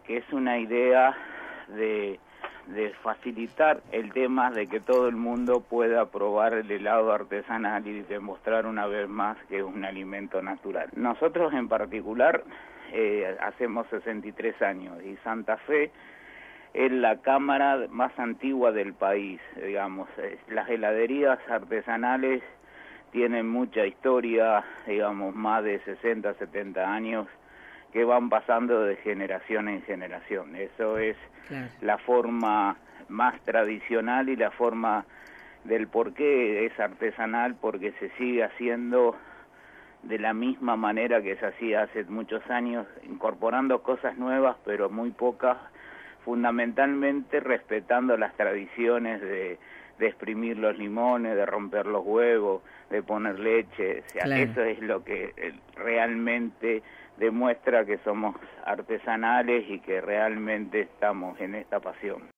que es una idea de facilitar el tema de que todo el mundo pueda probar el helado artesanal y demostrar una vez más que es un alimento natural. Nosotros en particular hacemos 63 años y Santa Fe es la cámara más antigua del país, digamos. Las heladerías artesanales tienen mucha historia, digamos, más de 60, 70 años, que van pasando de generación en generación. Eso es la forma más tradicional y la forma del por qué es artesanal, porque se sigue haciendo de la misma manera que se hacía hace muchos años, incorporando cosas nuevas, pero muy pocas, fundamentalmente respetando las tradiciones de exprimir los limones, de romper los huevos, de poner leche. O sea, eso es lo que realmente demuestra que somos artesanales y que realmente estamos en esta pasión.